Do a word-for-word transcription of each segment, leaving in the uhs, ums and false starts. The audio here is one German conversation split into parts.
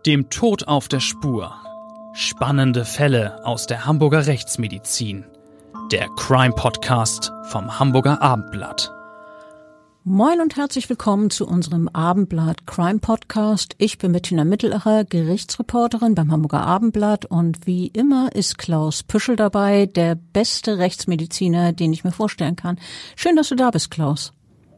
Dem Tod auf der Spur. Spannende Fälle aus der Hamburger Rechtsmedizin. Der Crime-Podcast vom Hamburger Abendblatt. Moin und herzlich willkommen zu unserem Abendblatt Crime Podcast. Ich bin Bettina Mittelacher, Gerichtsreporterin beim Hamburger Abendblatt, und wie immer ist Klaus Püschel dabei, der beste Rechtsmediziner, den ich mir vorstellen kann. Schön, dass du da bist, Klaus.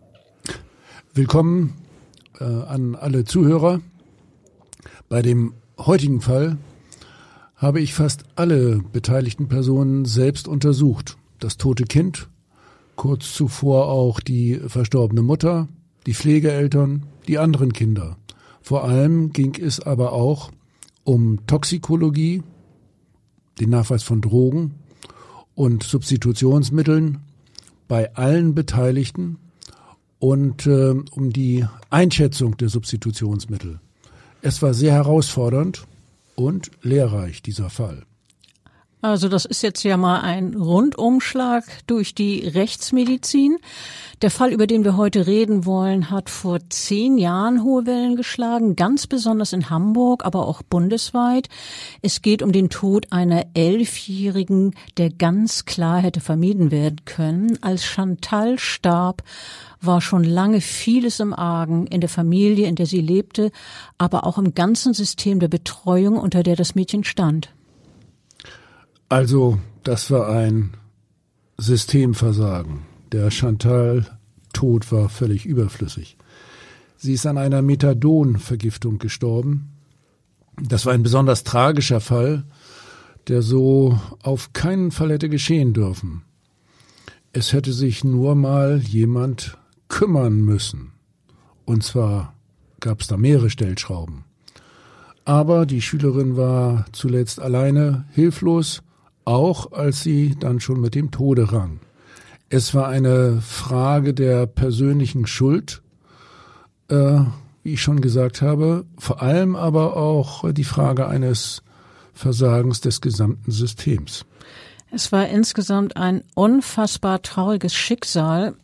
Willkommen äh, an alle Zuhörer. Bei dem heutigen Fall habe ich fast alle beteiligten Personen selbst untersucht. Das tote Kind, kurz zuvor auch die verstorbene Mutter, die Pflegeeltern, die anderen Kinder. Vor allem ging es aber auch um Toxikologie, den Nachweis von Drogen und Substitutionsmitteln bei allen Beteiligten und äh, um die Einschätzung der Substitutionsmittel. Es war sehr herausfordernd und lehrreich, dieser Fall. Also das ist jetzt ja mal ein Rundumschlag durch die Rechtsmedizin. Der Fall, über den wir heute reden wollen, hat vor zehn Jahren hohe Wellen geschlagen, ganz besonders in Hamburg, aber auch bundesweit. Es geht um den Tod einer Elfjährigen, der ganz klar hätte vermieden werden können. Als Chantal starb, war schon lange vieles im Argen in der Familie, in der sie lebte, aber auch im ganzen System der Betreuung, unter der das Mädchen stand. Also, das war ein Systemversagen. Der Chantal-Tod war völlig überflüssig. Sie ist an einer Methadon-Vergiftung gestorben. Das war ein besonders tragischer Fall, der so auf keinen Fall hätte geschehen dürfen. Es hätte sich nur mal jemand kümmern müssen. Und zwar gab es da mehrere Stellschrauben. Aber die Schülerin war zuletzt alleine, hilflos, auch als sie dann schon mit dem Tode rang. Es war eine Frage der persönlichen Schuld, äh, wie ich schon gesagt habe, vor allem aber auch die Frage eines Versagens des gesamten Systems. Es war insgesamt ein unfassbar trauriges Schicksal.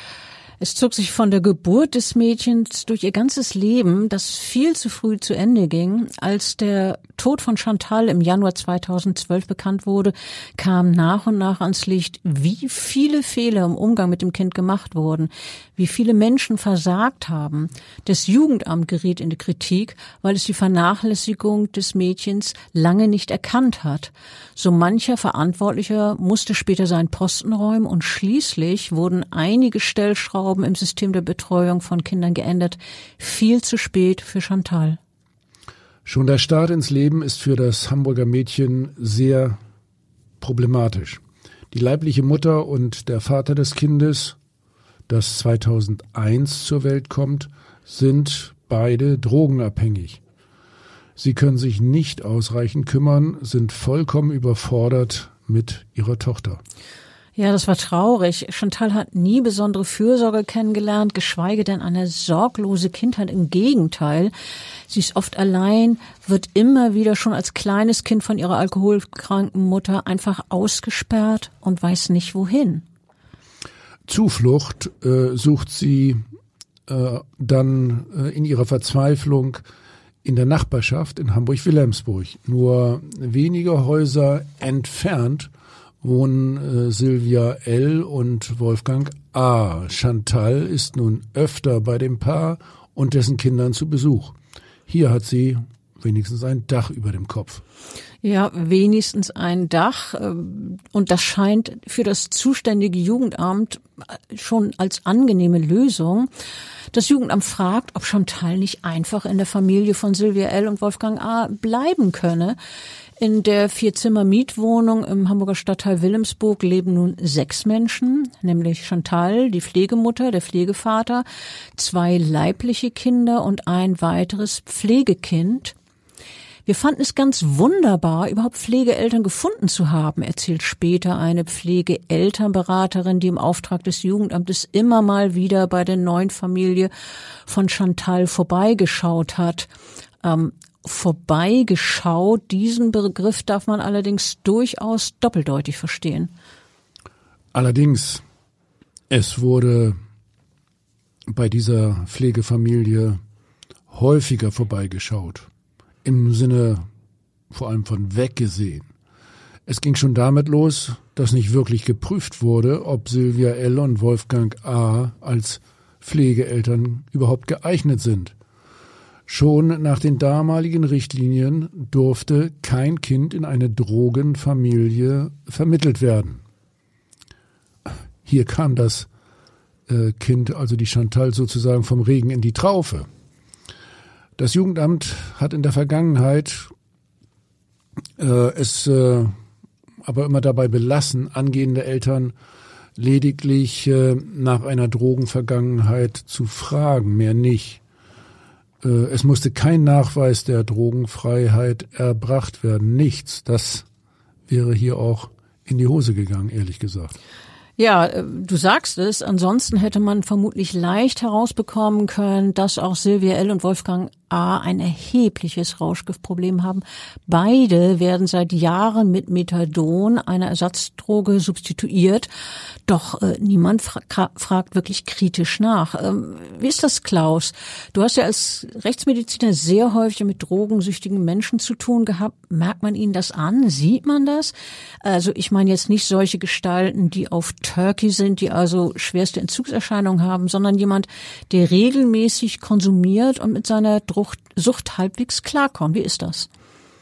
Es zog sich von der Geburt des Mädchens durch ihr ganzes Leben, das viel zu früh zu Ende ging. Als der Tod von Chantal im Januar zweitausendzwölf bekannt wurde, kam nach und nach ans Licht, wie viele Fehler im Umgang mit dem Kind gemacht wurden, wie viele Menschen versagt haben. Das Jugendamt geriet in die Kritik, weil es die Vernachlässigung des Mädchens lange nicht erkannt hat. So mancher Verantwortlicher musste später seinen Posten räumen, und schließlich wurden einige Stellschrauben im System der Betreuung von Kindern geändert. Viel zu spät für Chantal. Schon der Start ins Leben ist für das Hamburger Mädchen sehr problematisch. Die leibliche Mutter und der Vater des Kindes, das zweitausendeins zur Welt kommt, sind beide drogenabhängig. Sie können sich nicht ausreichend kümmern, sind vollkommen überfordert mit ihrer Tochter. Ja, das war traurig. Chantal hat nie besondere Fürsorge kennengelernt, geschweige denn eine sorglose Kindheit. Im Gegenteil, sie ist oft allein, wird immer wieder schon als kleines Kind von ihrer alkoholkranken Mutter einfach ausgesperrt und weiß nicht wohin. Zuflucht äh, sucht sie äh, dann äh, in ihrer Verzweiflung in der Nachbarschaft in Hamburg-Wilhelmsburg. Nur wenige Häuser entfernt wohnen äh, Sylvia L. und Wolfgang A. Chantal ist nun öfter bei dem Paar und dessen Kindern zu Besuch. Hier hat sie wenigstens ein Dach über dem Kopf. Ja, wenigstens ein Dach. Und das scheint für das zuständige Jugendamt schon als angenehme Lösung. Das Jugendamt fragt, ob Chantal nicht einfach in der Familie von Sylvia L. und Wolfgang A. bleiben könne. In der Vier-Zimmer-Mietwohnung im Hamburger Stadtteil Wilhelmsburg leben nun sechs Menschen, nämlich Chantal, die Pflegemutter, der Pflegevater, zwei leibliche Kinder und ein weiteres Pflegekind. Wir fanden es ganz wunderbar, überhaupt Pflegeeltern gefunden zu haben, erzählt später eine Pflegeelternberaterin, die im Auftrag des Jugendamtes immer mal wieder bei der neuen Familie von Chantal vorbeigeschaut hat. Ähm, vorbeigeschaut, diesen Begriff darf man allerdings durchaus doppeldeutig verstehen. Allerdings, es wurde bei dieser Pflegefamilie häufiger vorbeigeschaut. im Sinne vor allem von weggesehen. Es ging schon damit los, dass nicht wirklich geprüft wurde, ob Sylvia L. und Wolfgang A. als Pflegeeltern überhaupt geeignet sind. Schon nach den damaligen Richtlinien durfte kein Kind in eine Drogenfamilie vermittelt werden. Hier kam das äh, Kind, also die Chantal, sozusagen vom Regen in die Traufe. Das Jugendamt hat in der Vergangenheit äh, es äh, aber immer dabei belassen, angehende Eltern lediglich äh, nach einer Drogenvergangenheit zu fragen, mehr nicht. Äh, es musste kein Nachweis der Drogenfreiheit erbracht werden, nichts. Das wäre hier auch in die Hose gegangen, ehrlich gesagt. Ja, du sagst es. Ansonsten hätte man vermutlich leicht herausbekommen können, dass auch Sylvia L. und Wolfgang A. ein erhebliches Rauschgiftproblem haben. Beide werden seit Jahren mit Methadon, einer Ersatzdroge, substituiert. Doch äh, niemand fra- fragt wirklich kritisch nach. Ähm, wie ist das, Klaus? Du hast ja als Rechtsmediziner sehr häufig mit drogensüchtigen Menschen zu tun gehabt. Merkt man ihnen das an? Sieht man das? Also ich meine jetzt nicht solche Gestalten, die auf Turkey sind, die also schwerste Entzugserscheinungen haben, sondern jemand, der regelmäßig konsumiert und mit seiner Sucht halbwegs klarkommt. Wie ist das?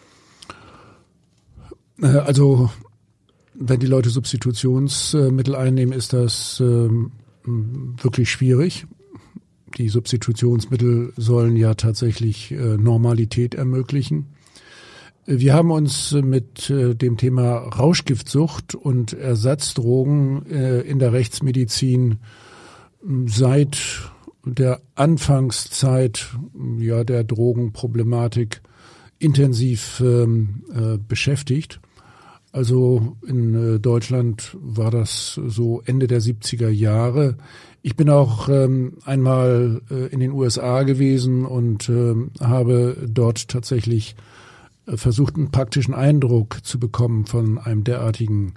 Also wenn die Leute Substitutionsmittel einnehmen, ist das ähm, wirklich schwierig. Die Substitutionsmittel sollen ja tatsächlich äh, Normalität ermöglichen. Wir haben uns mit äh, dem Thema Rauschgiftsucht und Ersatzdrogen äh, in der Rechtsmedizin seit der Anfangszeit ja der Drogenproblematik intensiv ähm, äh, beschäftigt. Also in äh, Deutschland war das so Ende der siebziger Jahre. Ich bin auch ähm, einmal äh, in den U S A gewesen und äh, habe dort tatsächlich äh, versucht, einen praktischen Eindruck zu bekommen von einem derartigen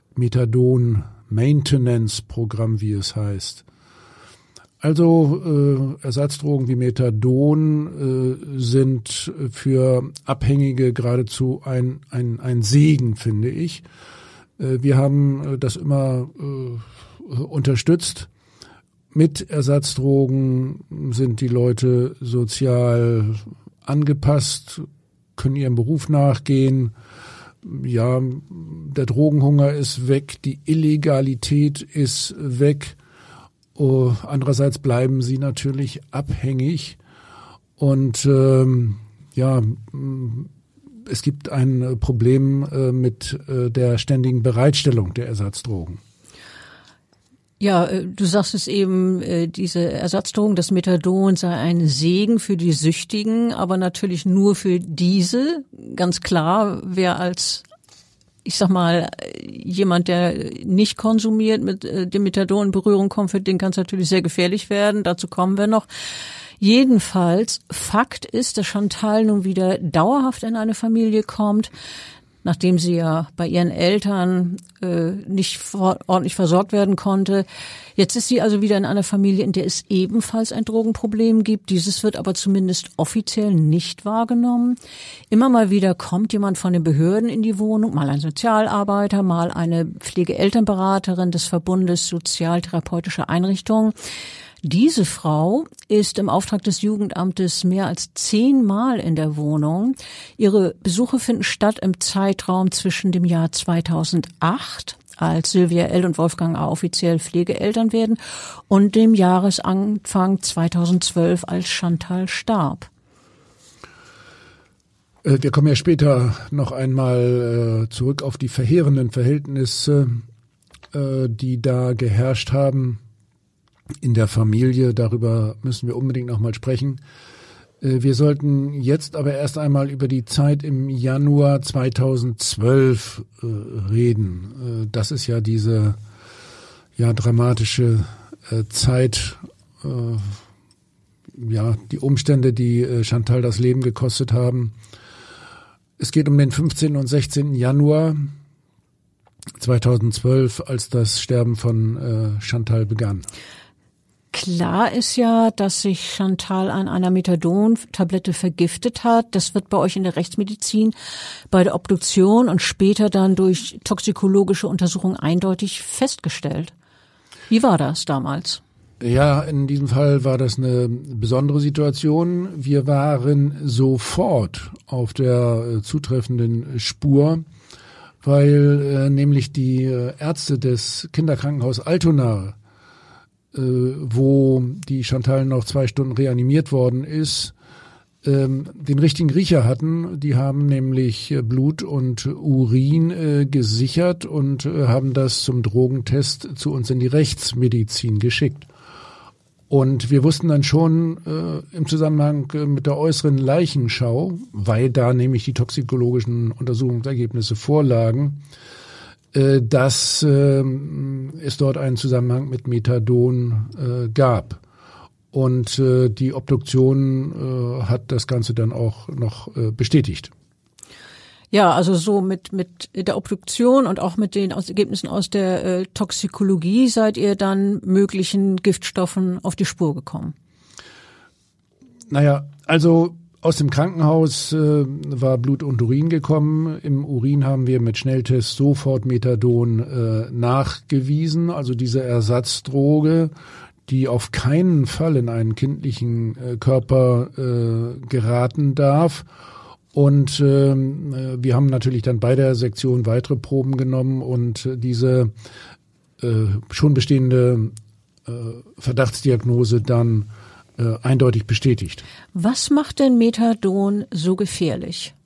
Methadon-Maintenance-Programm, wie es heißt. Also äh, Ersatzdrogen wie Methadon äh, sind für Abhängige geradezu ein, ein, ein Segen, finde ich. Äh, wir haben das immer äh, unterstützt. Mit Ersatzdrogen sind die Leute sozial angepasst, können ihrem Beruf nachgehen. Ja, der Drogenhunger ist weg, die Illegalität ist weg. Oh, andererseits bleiben sie natürlich abhängig und ähm, ja, es gibt ein Problem äh, mit äh, der ständigen Bereitstellung der Ersatzdrogen. Ja, du sagst es eben, diese Ersatzdrogen, das Methadon sei ein Segen für die Süchtigen, aber natürlich nur für diese. Ganz klar, wer als, ich sag mal, jemand, der nicht konsumiert, mit dem Methadon in Berührung kommt, für den kann es natürlich sehr gefährlich werden. Dazu kommen wir noch. Jedenfalls, Fakt ist, dass Chantal nun wieder dauerhaft in eine Familie kommt, nachdem sie ja bei ihren Eltern äh, nicht vor, ordentlich versorgt werden konnte. Jetzt ist sie also wieder in einer Familie, in der es ebenfalls ein Drogenproblem gibt. Dieses wird aber zumindest offiziell nicht wahrgenommen. Immer mal wieder kommt jemand von den Behörden in die Wohnung, mal ein Sozialarbeiter, mal eine Pflegeelternberaterin des Verbundes sozialtherapeutischer Einrichtungen. Diese Frau ist im Auftrag des Jugendamtes mehr als zehnmal in der Wohnung. Ihre Besuche finden statt im Zeitraum zwischen dem Jahr zweitausendacht, als Sylvia L. und Wolfgang A. offiziell Pflegeeltern werden, und dem Jahresanfang zweitausendzwölf, als Chantal starb. Wir kommen ja später noch einmal zurück auf die verheerenden Verhältnisse, die da geherrscht haben in der Familie. Darüber müssen wir unbedingt noch mal sprechen. Wir sollten jetzt aber erst einmal über die Zeit im Januar zweitausendzwölf reden. Das ist ja diese ja dramatische Zeit, ja die Umstände, die Chantal das Leben gekostet haben. Es geht um den fünfzehnten und sechzehnten Januar zweitausendzwölf, als das Sterben von Chantal begann. Klar ist ja, dass sich Chantal an einer Methadon-Tablette vergiftet hat. Das wird bei euch in der Rechtsmedizin bei der Obduktion und später dann durch toxikologische Untersuchungen eindeutig festgestellt. Wie war das damals? Ja, in diesem Fall war das eine besondere Situation. Wir waren sofort auf der zutreffenden Spur, weil äh, nämlich die Ärzte des Kinderkrankenhaus Altona, äh, wo die Chantal noch zwei Stunden reanimiert worden ist, ähm, den richtigen Riecher hatten. Die haben nämlich Blut und Urin äh, gesichert und äh, haben das zum Drogentest zu uns in die Rechtsmedizin geschickt. Und wir wussten dann schon äh, im Zusammenhang äh, mit der äußeren Leichenschau, weil da nämlich die toxikologischen Untersuchungsergebnisse vorlagen, äh, dass äh, es dort einen Zusammenhang mit Methadon äh, gab. Und äh, die Obduktion äh, hat das Ganze dann auch noch äh, bestätigt. Ja, also so mit mit der Obduktion und auch mit den aus Ergebnissen aus der äh, Toxikologie seid ihr dann möglichen Giftstoffen auf die Spur gekommen. Naja, also aus dem Krankenhaus äh, war Blut und Urin gekommen. Im Urin haben wir mit Schnelltest sofort Methadon äh, nachgewiesen, also diese Ersatzdroge, die auf keinen Fall in einen kindlichen äh, Körper äh, geraten darf. Und äh, wir haben natürlich dann bei der Sektion weitere Proben genommen und äh, diese äh, schon bestehende äh, Verdachtsdiagnose dann äh, eindeutig bestätigt. Was macht denn Methadon so gefährlich?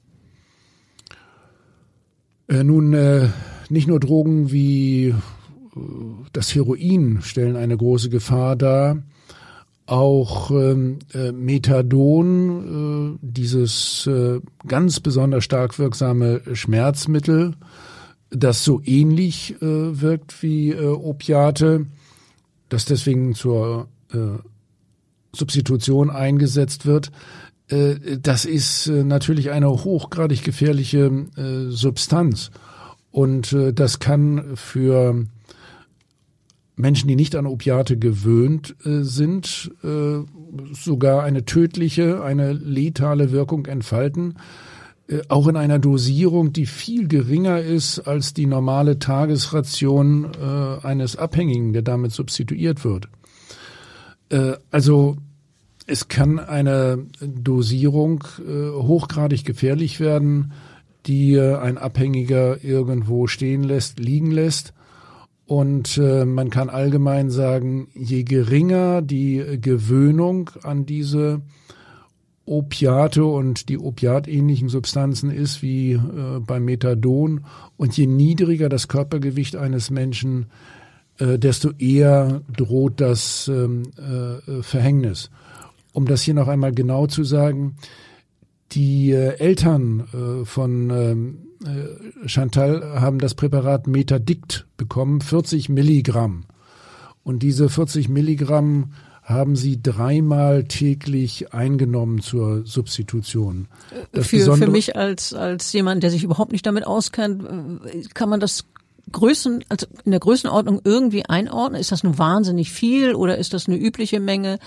Äh, nun, äh, nicht nur Drogen wie äh, das Heroin stellen eine große Gefahr dar. Auch ähm, äh, Methadon, äh, dieses äh, ganz besonders stark wirksame Schmerzmittel, das so ähnlich äh, wirkt wie äh, Opiate, das deswegen zur äh, Substitution eingesetzt wird, äh, das ist äh, natürlich eine hochgradig gefährliche äh, Substanz. Und äh, das kann für Menschen, die nicht an Opiate gewöhnt äh, sind, äh, sogar eine tödliche, eine letale Wirkung entfalten, äh, auch in einer Dosierung, die viel geringer ist als die normale Tagesration äh, eines Abhängigen, der damit substituiert wird. Äh, also es kann eine Dosierung äh, hochgradig gefährlich werden, die äh, ein Abhängiger irgendwo stehen lässt, liegen lässt. Und äh, man kann allgemein sagen, je geringer die Gewöhnung an diese Opiate und die opiatähnlichen Substanzen ist, wie äh, beim Methadon, und je niedriger das Körpergewicht eines Menschen, äh, desto eher droht das ähm, äh, Verhängnis. Um das hier noch einmal genau zu sagen, die äh, Eltern äh, von ähm, Chantal haben das Präparat Metadikt bekommen, vierzig Milligramm. Und diese vierzig Milligramm haben sie dreimal täglich eingenommen zur Substitution. Das für, für mich als, als jemand, der sich überhaupt nicht damit auskennt, kann man das Größen, also in der Größenordnung irgendwie einordnen? Ist das nun wahnsinnig viel oder ist das eine übliche Menge?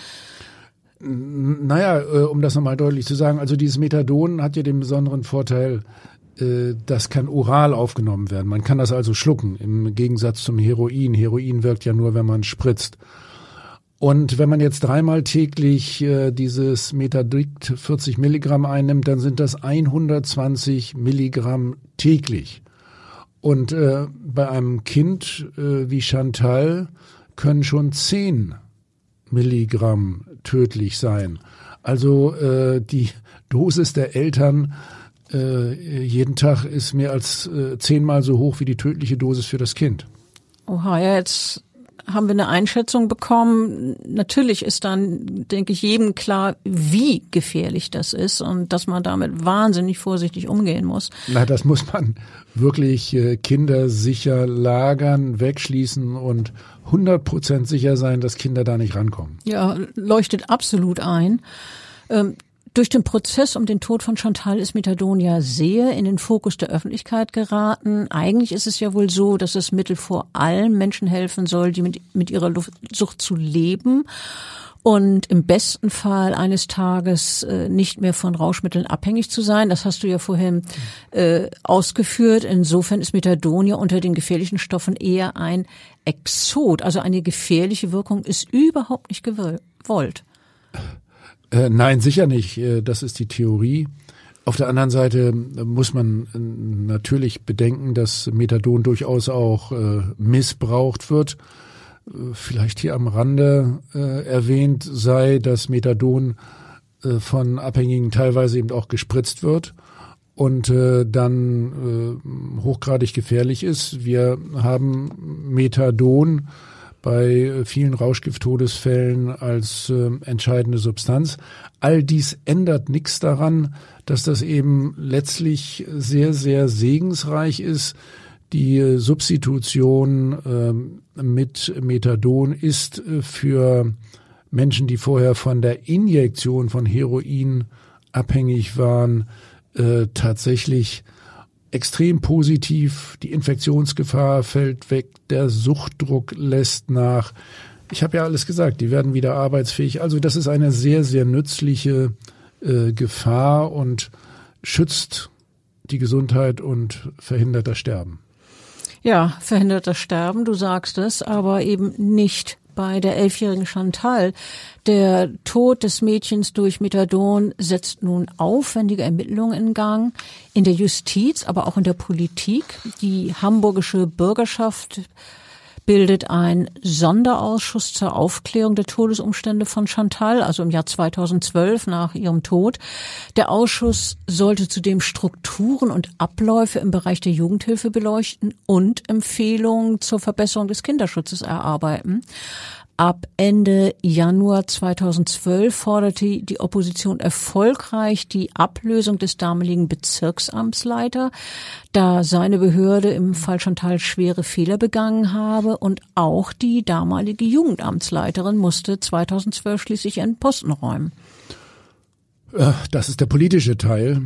Naja, um das nochmal deutlich zu sagen, also dieses Methadon hat ja den besonderen Vorteil, das kann oral aufgenommen werden. Man kann das also schlucken, im Gegensatz zum Heroin. Heroin wirkt ja nur, wenn man spritzt. Und wenn man jetzt dreimal täglich äh, dieses Metadikt vierzig Milligramm einnimmt, dann sind das hundertzwanzig Milligramm täglich. Und äh, bei einem Kind äh, wie Chantal können schon zehn Milligramm tödlich sein. Also äh, die Dosis der Eltern äh, jeden Tag ist mehr als äh, zehnmal so hoch wie die tödliche Dosis für das Kind. Oha, ja, jetzt haben wir eine Einschätzung bekommen. Natürlich ist dann, denke ich, jedem klar, wie gefährlich das ist und dass man damit wahnsinnig vorsichtig umgehen muss. Na, das muss man wirklich äh, kindersicher lagern, wegschließen und hundert Prozent sicher sein, dass Kinder da nicht rankommen. Ja, leuchtet absolut ein. Ähm, Durch den Prozess um den Tod von Chantal ist Methadon ja sehr in den Fokus der Öffentlichkeit geraten. Eigentlich ist es ja wohl so, dass das Mittel vor allem Menschen helfen soll, die mit, mit ihrer Sucht zu leben und im besten Fall eines Tages äh, nicht mehr von Rauschmitteln abhängig zu sein. Das hast du ja vorhin äh, ausgeführt. Insofern ist Methadon ja unter den gefährlichen Stoffen eher ein Exot. Also eine gefährliche Wirkung ist überhaupt nicht gewollt. Äh, nein, sicher nicht. Äh, das ist die Theorie. Auf der anderen Seite muss man äh, natürlich bedenken, dass Methadon durchaus auch äh, missbraucht wird. Äh, vielleicht hier am Rande äh, erwähnt sei, dass Methadon äh, von Abhängigen teilweise eben auch gespritzt wird und äh, dann äh, hochgradig gefährlich ist. Wir haben Methadon bei vielen Rauschgift-Todesfällen als äh, entscheidende Substanz. All dies ändert nichts daran, dass das eben letztlich sehr, sehr segensreich ist. Die äh, Substitution äh, mit Methadon ist äh, für Menschen, die vorher von der Injektion von Heroin abhängig waren, äh, tatsächlich extrem positiv. Die Infektionsgefahr fällt weg, der Suchtdruck lässt nach. Ich habe ja alles gesagt, die werden wieder arbeitsfähig. Also das ist eine sehr, sehr nützliche äh, Gefahr und schützt die Gesundheit und verhindert das Sterben. Ja, verhindert das Sterben, du sagst es, aber eben nicht bei der elfjährigen Chantal. Der Tod des Mädchens durch Methadon setzt nun aufwendige Ermittlungen in Gang. In der Justiz, aber auch in der Politik. Die hamburgische Bürgerschaft bildet einen Sonderausschuss zur Aufklärung der Todesumstände von Chantal, also im Jahr zweitausendzwölf nach ihrem Tod. Der Ausschuss sollte zudem Strukturen und Abläufe im Bereich der Jugendhilfe beleuchten und Empfehlungen zur Verbesserung des Kinderschutzes erarbeiten. Ab Ende Januar zweitausendzwölf forderte die Opposition erfolgreich die Ablösung des damaligen Bezirksamtsleiter, da seine Behörde im Fall Chantal schwere Fehler begangen habe, und auch die damalige Jugendamtsleiterin musste zweitausendzwölf schließlich ihren Posten räumen. Das ist der politische Teil.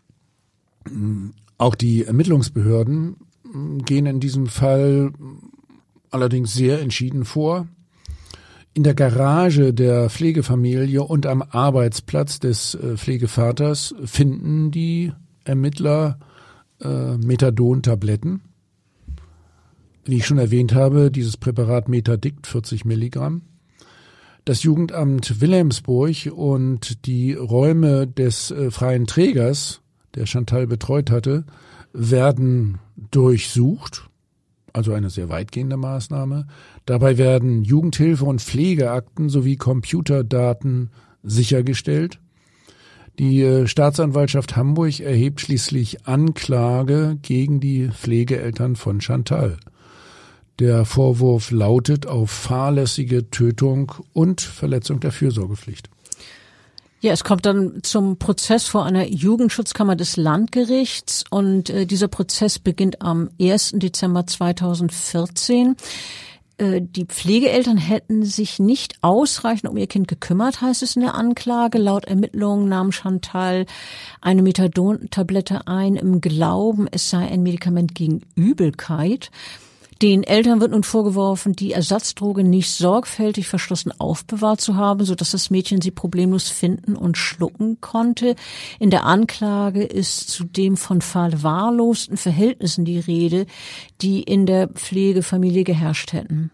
Auch die Ermittlungsbehörden gehen in diesem Fall allerdings sehr entschieden vor. In der Garage der Pflegefamilie und am Arbeitsplatz des äh, Pflegevaters finden die Ermittler äh, Methadon-Tabletten. Wie ich schon erwähnt habe, dieses Präparat Methadikt, vierzig Milligramm. Das Jugendamt Wilhelmsburg und die Räume des äh, freien Trägers, der Chantal betreut hatte, werden durchsucht. Also eine sehr weitgehende Maßnahme. Dabei werden Jugendhilfe- und Pflegeakten sowie Computerdaten sichergestellt. Die Staatsanwaltschaft Hamburg erhebt schließlich Anklage gegen die Pflegeeltern von Chantal. Der Vorwurf lautet auf fahrlässige Tötung und Verletzung der Fürsorgepflicht. Ja, es kommt dann zum Prozess vor einer Jugendschutzkammer des Landgerichts, und äh, dieser Prozess beginnt am ersten Dezember zweitausendvierzehn. Äh, die Pflegeeltern hätten sich nicht ausreichend um ihr Kind gekümmert, heißt es in der Anklage. Laut Ermittlungen nahm Chantal eine Methadon-Tablette ein, im Glauben, es sei ein Medikament gegen Übelkeit. Den Eltern wird nun vorgeworfen, die Ersatzdroge nicht sorgfältig verschlossen aufbewahrt zu haben, sodass das Mädchen sie problemlos finden und schlucken konnte. In der Anklage ist zudem von verwahrlosten Verhältnissen die Rede, die in der Pflegefamilie geherrscht hätten.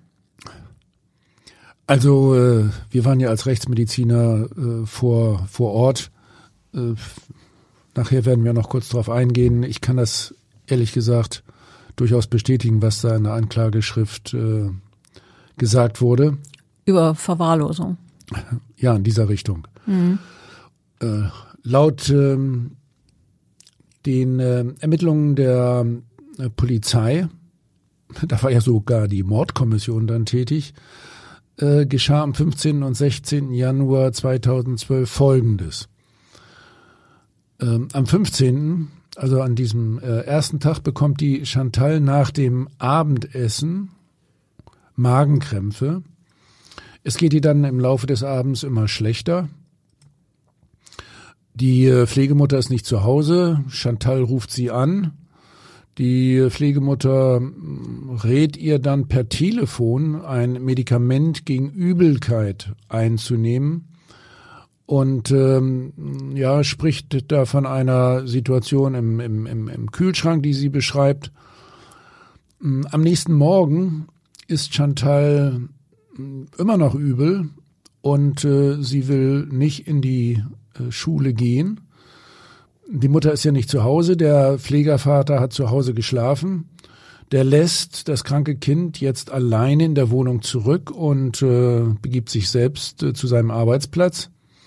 Also äh, wir waren ja als Rechtsmediziner äh, vor vor Ort. Äh, nachher werden wir noch kurz darauf eingehen. Ich kann das ehrlich gesagt durchaus bestätigen, was da in der Anklageschrift äh, gesagt wurde. Über Verwahrlosung. Ja, in dieser Richtung. Mhm. Äh, laut ähm, den äh, Ermittlungen der äh, Polizei, da war ja sogar die Mordkommission dann tätig, äh, geschah am fünfzehnten und sechzehnten Januar zweitausendzwölf Folgendes. Ähm, am fünfzehnten Also an diesem äh, ersten Tag bekommt die Chantal nach dem Abendessen Magenkrämpfe. Es geht ihr dann im Laufe des Abends immer schlechter. Die Pflegemutter ist nicht zu Hause. Chantal ruft sie an. Die Pflegemutter rät ihr dann per Telefon, ein Medikament gegen Übelkeit einzunehmen und ähm, ja, spricht da von einer Situation im, im, im, im Kühlschrank, die sie beschreibt. Am nächsten Morgen ist Chantal immer noch übel und äh, sie will nicht in die äh, Schule gehen. Die Mutter ist ja nicht zu Hause, der Pflegervater hat zu Hause geschlafen. Der lässt das kranke Kind jetzt alleine in der Wohnung zurück und äh, begibt sich selbst äh, zu seinem Arbeitsplatz.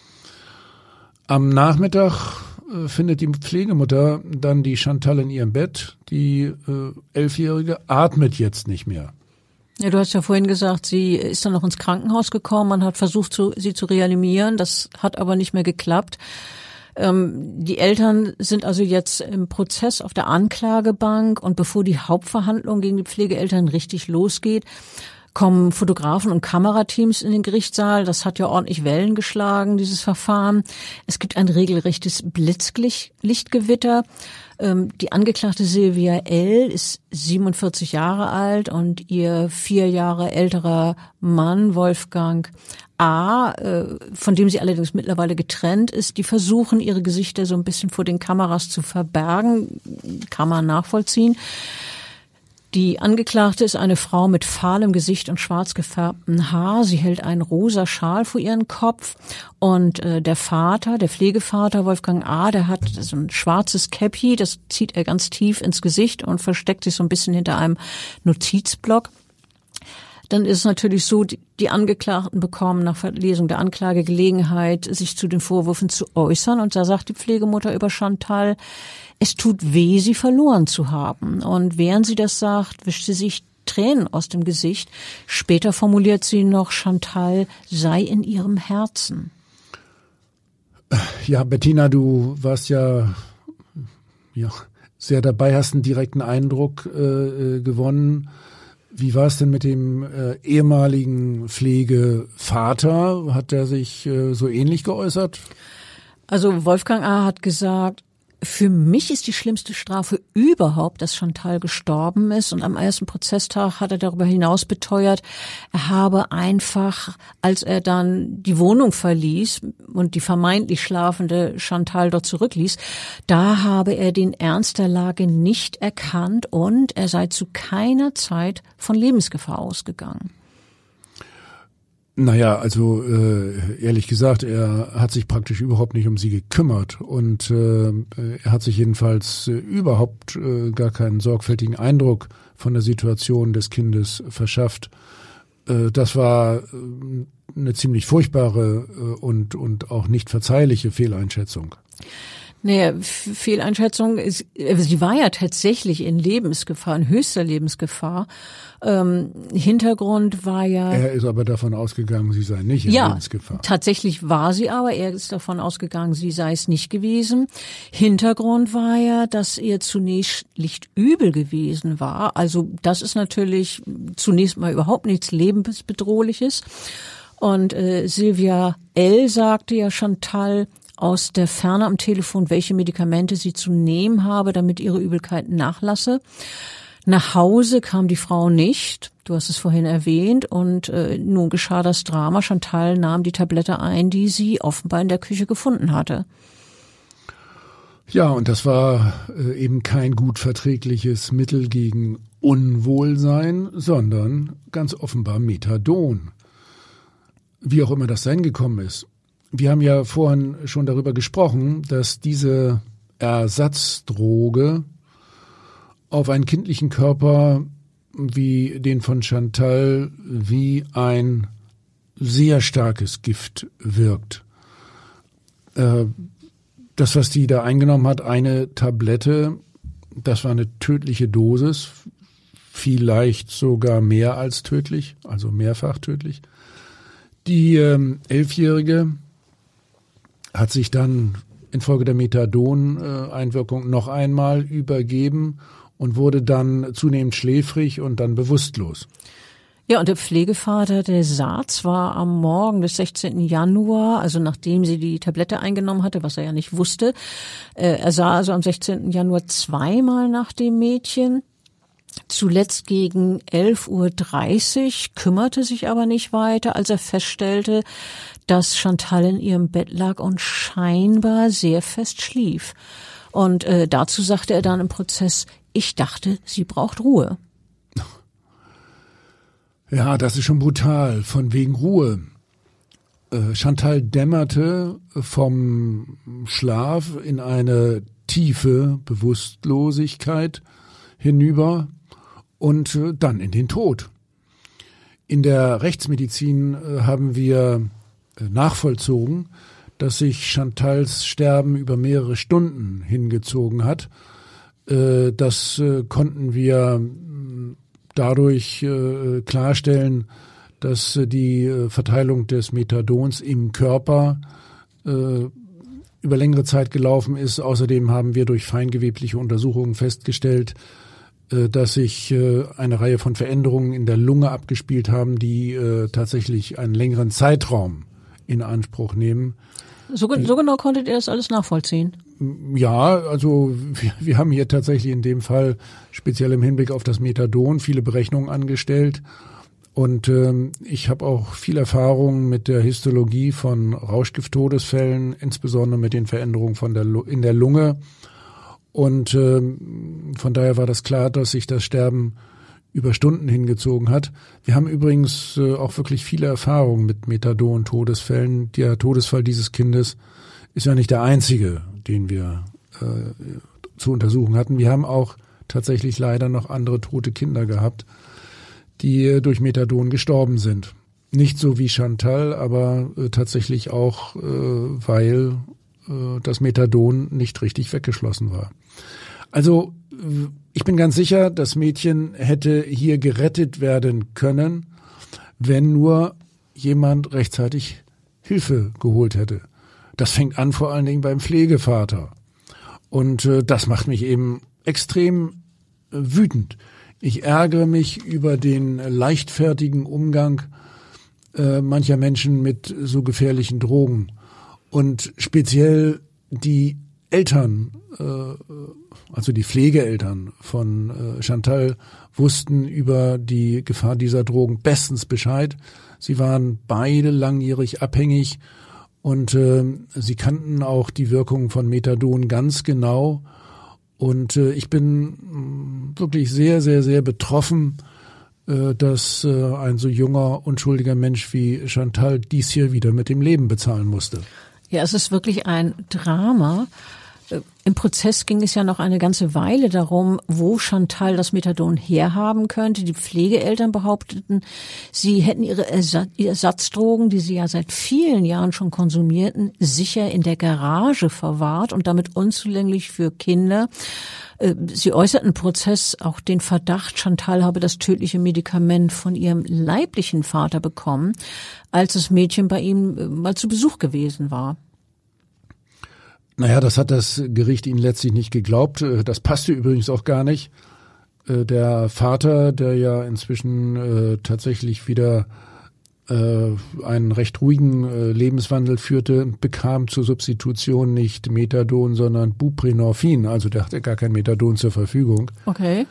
Am Nachmittag äh, findet die Pflegemutter dann die Chantal in ihrem Bett. Die äh, Elfjährige atmet jetzt nicht mehr. Ja, du hast ja vorhin gesagt, sie ist dann noch ins Krankenhaus gekommen, man hat versucht, zu, sie zu reanimieren, das hat aber nicht mehr geklappt. Die Eltern sind also jetzt im Prozess auf der Anklagebank und bevor die Hauptverhandlung gegen die Pflegeeltern richtig losgeht, kommen Fotografen und Kamerateams in den Gerichtssaal. Das hat ja ordentlich Wellen geschlagen, dieses Verfahren. Es gibt ein regelrechtes Blitzlichtgewitter. Die Angeklagte Silvia L. ist siebenundvierzig Jahre alt und ihr vier Jahre älterer Mann Wolfgang A., von dem sie allerdings mittlerweile getrennt ist, die versuchen, ihre Gesichter so ein bisschen vor den Kameras zu verbergen, kann man nachvollziehen. Die Angeklagte ist eine Frau mit fahlem Gesicht und schwarz gefärbtem Haar. Sie hält einen rosa Schal vor ihren Kopf und äh, der Vater, der Pflegevater Wolfgang A., der hat so ein schwarzes Käppi, das zieht er ganz tief ins Gesicht und versteckt sich so ein bisschen hinter einem Notizblock. Dann ist es natürlich so, die Angeklagten bekommen nach Verlesung der Anklage Gelegenheit, sich zu den Vorwürfen zu äußern. Und da sagt die Pflegemutter über Chantal, es tut weh, sie verloren zu haben. Und während sie das sagt, wischt sie sich Tränen aus dem Gesicht. Später formuliert sie noch, Chantal sei in ihrem Herzen. Ja, Bettina, du warst ja, ja sehr dabei, hast einen direkten Eindruck äh, gewonnen. Wie war es denn mit dem äh, ehemaligen Pflegevater? Hat der sich äh, so ähnlich geäußert? Also Wolfgang A. hat gesagt, für mich ist die schlimmste Strafe überhaupt, dass Chantal gestorben ist. Und am ersten Prozesstag hat er darüber hinaus beteuert, er habe einfach, als er dann die Wohnung verließ und die vermeintlich schlafende Chantal dort zurückließ, da habe er den Ernst der Lage nicht erkannt und er sei zu keiner Zeit von Lebensgefahr ausgegangen. Naja, also äh, ehrlich gesagt, er hat sich praktisch überhaupt nicht um sie gekümmert und äh, er hat sich jedenfalls äh, überhaupt äh, gar keinen sorgfältigen Eindruck von der Situation des Kindes verschafft. Äh, das war äh, eine ziemlich furchtbare äh, und und auch nicht verzeihliche Fehleinschätzung. Naja, Fehleinschätzung ist, sie war ja tatsächlich in Lebensgefahr, in höchster Lebensgefahr. Ähm, Hintergrund war ja... Er ist aber davon ausgegangen, sie sei nicht in ja, Lebensgefahr. Tatsächlich war sie aber, er ist davon ausgegangen, sie sei es nicht gewesen. Hintergrund war ja, dass ihr zunächst lichtübel gewesen war. Also das ist natürlich zunächst mal überhaupt nichts Lebensbedrohliches. Und äh, Silvia L. sagte ja Chantal aus der Ferne am Telefon, welche Medikamente sie zu nehmen habe, damit ihre Übelkeit nachlasse. Nach Hause kam die Frau nicht, du hast es vorhin erwähnt, und äh, nun geschah das Drama. Chantal nahm die Tablette ein, die sie offenbar in der Küche gefunden hatte. Ja, und das war äh, eben kein gut verträgliches Mittel gegen Unwohlsein, sondern ganz offenbar Methadon. Wie auch immer das sein gekommen ist. Wir haben ja vorhin schon darüber gesprochen, dass diese Ersatzdroge auf einen kindlichen Körper wie den von Chantal wie ein sehr starkes Gift wirkt. Das, was die da eingenommen hat, eine Tablette, das war eine tödliche Dosis, vielleicht sogar mehr als tödlich, also mehrfach tödlich. Die ähm, Elfjährige hat sich dann infolge der Methadon-Einwirkung noch einmal übergeben und wurde dann zunehmend schläfrig und dann bewusstlos. Ja, und der Pflegevater, der sah zwar am Morgen des sechzehnten Januar, also nachdem sie die Tablette eingenommen hatte, was er ja nicht wusste, äh, er sah also am sechzehnten Januar zweimal nach dem Mädchen, zuletzt gegen elf Uhr dreißig, kümmerte sich aber nicht weiter, als er feststellte, dass Chantal in ihrem Bett lag und scheinbar sehr fest schlief. Und äh, dazu sagte er dann im Prozess, ich dachte, sie braucht Ruhe. Ja, das ist schon brutal, von wegen Ruhe. Äh, Chantal dämmerte vom Schlaf in eine tiefe Bewusstlosigkeit hinüber und äh, dann in den Tod. In der Rechtsmedizin äh, haben wir äh, nachvollzogen, dass sich Chantals Sterben über mehrere Stunden hingezogen hat. Äh, das äh, konnten wir dadurch äh, klarstellen, dass äh, die äh, Verteilung des Methadons im Körper äh, über längere Zeit gelaufen ist. Außerdem haben wir durch feingewebliche Untersuchungen festgestellt, äh, dass sich äh, eine Reihe von Veränderungen in der Lunge abgespielt haben, die äh, tatsächlich einen längeren Zeitraum in Anspruch nehmen. So, so genau konntet ihr das alles nachvollziehen? Ja, also wir, wir haben hier tatsächlich in dem Fall speziell im Hinblick auf das Methadon viele Berechnungen angestellt und ähm, ich habe auch viel Erfahrung mit der Histologie von Rauschgift-Todesfällen, insbesondere mit den Veränderungen von der in der Lunge und ähm, von daher war das klar, dass sich das Sterben über Stunden hingezogen hat. Wir haben übrigens äh, auch wirklich viele Erfahrungen mit Methadon-Todesfällen. Der Todesfall dieses Kindes ist ja nicht der einzige, den wir äh, zu untersuchen hatten. Wir haben auch tatsächlich leider noch andere tote Kinder gehabt, die äh, durch Methadon gestorben sind. Nicht so wie Chantal, aber äh, tatsächlich auch, äh, weil äh, das Methadon nicht richtig weggeschlossen war. Also ich bin ganz sicher, das Mädchen hätte hier gerettet werden können, wenn nur jemand rechtzeitig Hilfe geholt hätte. Das fängt an vor allen Dingen beim Pflegevater. Und äh, das macht mich eben extrem äh, wütend. Ich ärgere mich über den leichtfertigen Umgang äh, mancher Menschen mit so gefährlichen Drogen. Und speziell die Eltern, äh, also die Pflegeeltern von äh, Chantal, wussten über die Gefahr dieser Drogen bestens Bescheid. Sie waren beide langjährig abhängig und äh, sie kannten auch die Wirkungen von Methadon ganz genau. Und äh, ich bin mh, wirklich sehr, sehr, sehr betroffen, äh, dass äh, ein so junger, unschuldiger Mensch wie Chantal dies hier wieder mit dem Leben bezahlen musste. Ja, es ist wirklich ein Drama. Im Prozess ging es ja noch eine ganze Weile darum, wo Chantal das Methadon herhaben könnte. Die Pflegeeltern behaupteten, sie hätten ihre Ersatzdrogen, die sie ja seit vielen Jahren schon konsumierten, sicher in der Garage verwahrt und damit unzugänglich für Kinder. Sie äußerten im Prozess auch den Verdacht, Chantal habe das tödliche Medikament von ihrem leiblichen Vater bekommen, als das Mädchen bei ihm mal zu Besuch gewesen war. Naja, das hat das Gericht ihnen letztlich nicht geglaubt. Das passte übrigens auch gar nicht. Der Vater, der ja inzwischen äh, tatsächlich wieder äh, einen recht ruhigen äh, Lebenswandel führte, bekam zur Substitution nicht Methadon, sondern Buprenorphin. Also der hatte gar kein Methadon zur Verfügung. Okay.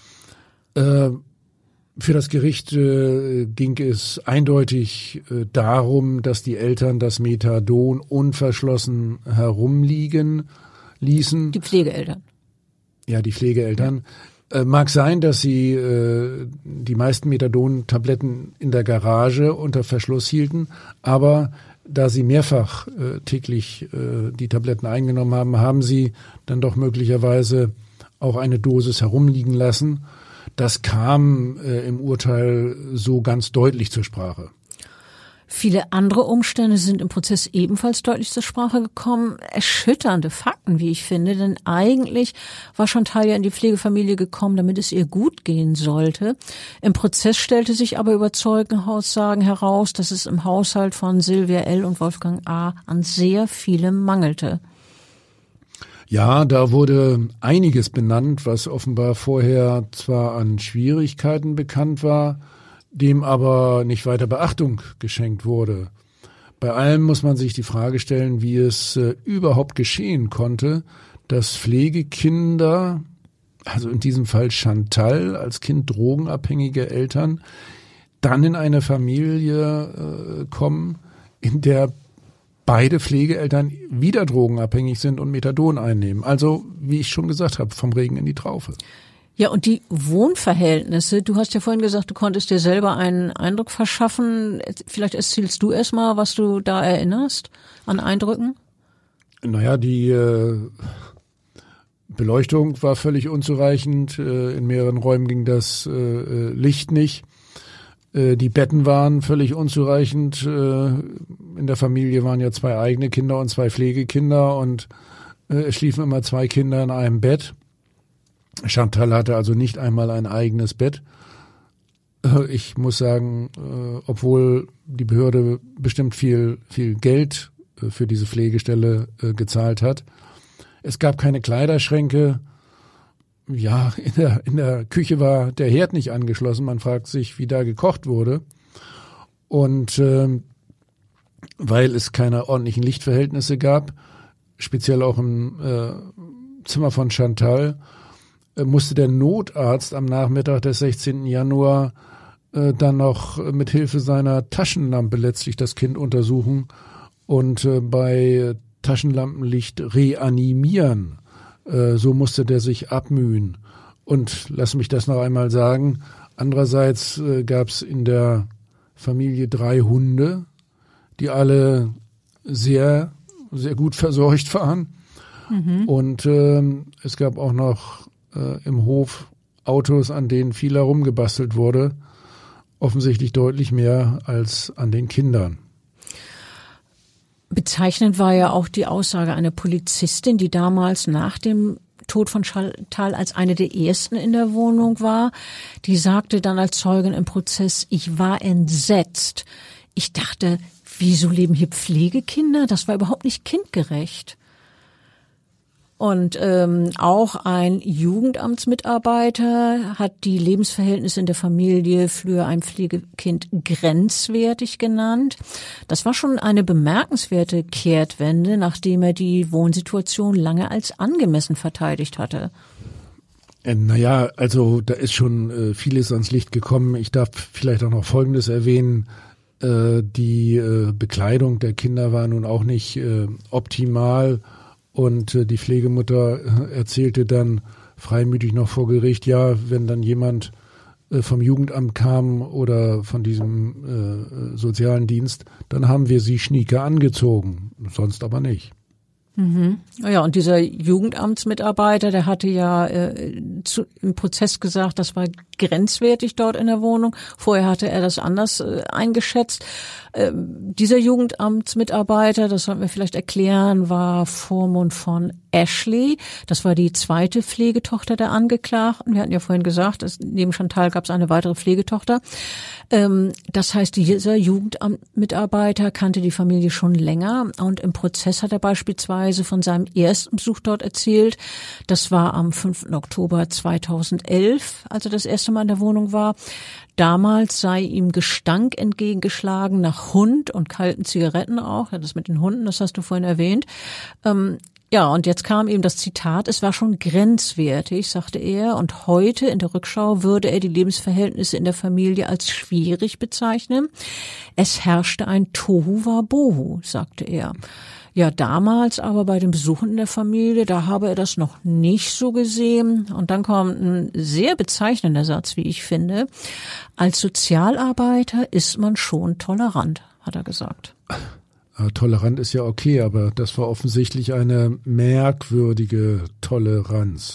Äh, Für das Gericht äh, ging es eindeutig äh, darum, dass die Eltern das Methadon unverschlossen herumliegen ließen. Die Pflegeeltern. Ja, die Pflegeeltern. Ja. Äh, mag sein, dass sie äh, die meisten Methadon-Tabletten in der Garage unter Verschluss hielten, aber da sie mehrfach äh, täglich äh, die Tabletten eingenommen haben, haben sie dann doch möglicherweise auch eine Dosis herumliegen lassen. Das kam äh, im Urteil so ganz deutlich zur Sprache. Viele andere Umstände sind im Prozess ebenfalls deutlich zur Sprache gekommen. Erschütternde Fakten, wie ich finde, denn eigentlich war Chantal ja in die Pflegefamilie gekommen, damit es ihr gut gehen sollte. Im Prozess stellte sich aber über Zeugenaussagen heraus, dass es im Haushalt von Sylvia L. und Wolfgang A. an sehr vielem mangelte. Ja, da wurde einiges benannt, was offenbar vorher zwar an Schwierigkeiten bekannt war, dem aber nicht weiter Beachtung geschenkt wurde. Bei allem muss man sich die Frage stellen, wie es äh, überhaupt geschehen konnte, dass Pflegekinder, also in diesem Fall Chantal als Kind drogenabhängige Eltern, dann in eine Familie äh, kommen, in der beide Pflegeeltern wieder drogenabhängig sind und Methadon einnehmen. Also, wie ich schon gesagt habe, vom Regen in die Traufe. Ja, und die Wohnverhältnisse, du hast ja vorhin gesagt, du konntest dir selber einen Eindruck verschaffen. Vielleicht erzählst du erst mal, was du da erinnerst an Eindrücken. Naja, die äh, Beleuchtung war völlig unzureichend. Äh, in mehreren Räumen ging das äh, Licht nicht. Äh, die Betten waren völlig unzureichend. Äh, in der Familie waren ja zwei eigene Kinder und zwei Pflegekinder und äh, es schliefen immer zwei Kinder in einem Bett. Chantal hatte also nicht einmal ein eigenes Bett. Ich muss sagen, obwohl die Behörde bestimmt viel, viel Geld für diese Pflegestelle gezahlt hat. Es gab keine Kleiderschränke. Ja, in der, in der Küche war der Herd nicht angeschlossen. Man fragt sich, wie da gekocht wurde. Und äh, weil es keine ordentlichen Lichtverhältnisse gab, speziell auch im äh, Zimmer von Chantal, musste der Notarzt am Nachmittag des sechzehnten Januar äh, dann noch mit Hilfe seiner Taschenlampe letztlich das Kind untersuchen und äh, bei Taschenlampenlicht reanimieren. Äh, so musste der sich abmühen. Und lass mich das noch einmal sagen, andererseits äh, gab es in der Familie drei Hunde, die alle sehr, sehr gut versorgt waren. Mhm. Und äh, es gab auch noch im Hof Autos, an denen viel herumgebastelt wurde, offensichtlich deutlich mehr als an den Kindern. Bezeichnend war ja auch die Aussage einer Polizistin, die damals nach dem Tod von Chantal als eine der ersten in der Wohnung war. Die sagte dann als Zeugin im Prozess, ich war entsetzt. Ich dachte, wieso leben hier Pflegekinder? Das war überhaupt nicht kindgerecht. Und ähm, auch ein Jugendamtsmitarbeiter hat die Lebensverhältnisse in der Familie für ein Pflegekind grenzwertig genannt. Das war schon eine bemerkenswerte Kehrtwende, nachdem er die Wohnsituation lange als angemessen verteidigt hatte. Äh, naja, also da ist schon äh, vieles ans Licht gekommen. Ich darf vielleicht auch noch Folgendes erwähnen. Äh, die äh, Bekleidung der Kinder war nun auch nicht äh, optimal. Und äh, die Pflegemutter äh, erzählte dann freimütig noch vor Gericht, ja, wenn dann jemand äh, vom Jugendamt kam oder von diesem äh, sozialen Dienst, dann haben wir sie schnieke angezogen, sonst aber nicht. Mhm. Ja, und dieser Jugendamtsmitarbeiter, der hatte ja äh, zu, im Prozess gesagt, das war grenzwertig dort in der Wohnung. Vorher hatte er das anders äh, eingeschätzt. Äh, dieser Jugendamtsmitarbeiter, das sollten wir vielleicht erklären, war Vormund von Ashley. Das war die zweite Pflegetochter der Angeklagten. Wir hatten ja vorhin gesagt, dass neben Chantal gab es eine weitere Pflegetochter. Ähm, das heißt, dieser Jugendamtmitarbeiter kannte die Familie schon länger und im Prozess hat er beispielsweise von seinem ersten Besuch dort erzählt. Das war am fünften Oktober zweitausendelf, als er das erste Mal in der Wohnung war. Damals sei ihm Gestank entgegengeschlagen nach Hund und kalten Zigaretten auch. Ja, das mit den Hunden, das hast du vorhin erwähnt. Ähm, Ja, und jetzt kam ihm das Zitat, es war schon grenzwertig, sagte er, und heute in der Rückschau würde er die Lebensverhältnisse in der Familie als schwierig bezeichnen. Es herrschte ein Tohuwabohu, sagte er. Ja, damals aber bei den Besuchen in der Familie, da habe er das noch nicht so gesehen. Und dann kommt ein sehr bezeichnender Satz, wie ich finde. Als Sozialarbeiter ist man schon tolerant, hat er gesagt. Tolerant ist ja okay, aber das war offensichtlich eine merkwürdige Toleranz.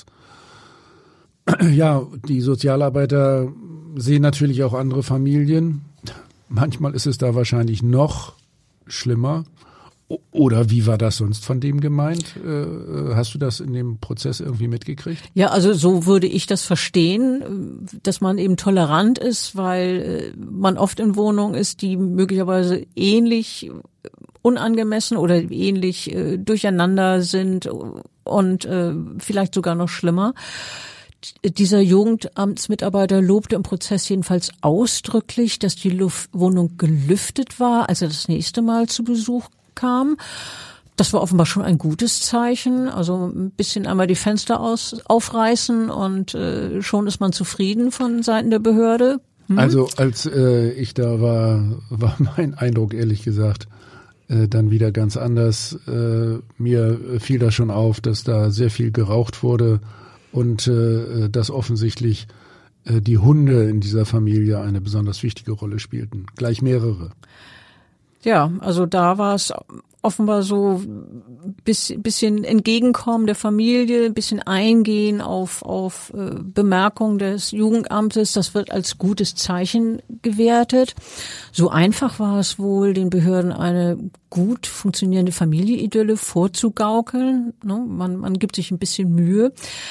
Ja, die Sozialarbeiter sehen natürlich auch andere Familien. Manchmal ist es da wahrscheinlich noch schlimmer. Oder wie war das sonst von dem gemeint? Hast du das in dem Prozess irgendwie mitgekriegt? Ja, also so würde ich das verstehen, dass man eben tolerant ist, weil man oft in Wohnungen ist, die möglicherweise ähnlich unangemessen oder ähnlich äh, durcheinander sind und äh, vielleicht sogar noch schlimmer. Dieser Jugendamtsmitarbeiter lobte im Prozess jedenfalls ausdrücklich, dass die Luft- Wohnung gelüftet war, als er das nächste Mal zu Besuch kam. Das war offenbar schon ein gutes Zeichen. Also ein bisschen einmal die Fenster aus, aufreißen und äh, schon ist man zufrieden von Seiten der Behörde. Hm? Also als äh, ich da war, war mein Eindruck ehrlich gesagt äh, dann wieder ganz anders. Äh, mir fiel da schon auf, dass da sehr viel geraucht wurde und äh, dass offensichtlich äh, die Hunde in dieser Familie eine besonders wichtige Rolle spielten. Gleich mehrere. Ja, also da war es offenbar so ein bisschen, bisschen Entgegenkommen der Familie, ein bisschen Eingehen auf, auf äh, Bemerkungen des Jugendamtes. Das wird als gutes Zeichen gewertet. So einfach war es wohl, den Behörden eine gut funktionierende Familienidylle vorzugaukeln. Ne? Man, man gibt sich ein bisschen Mühe.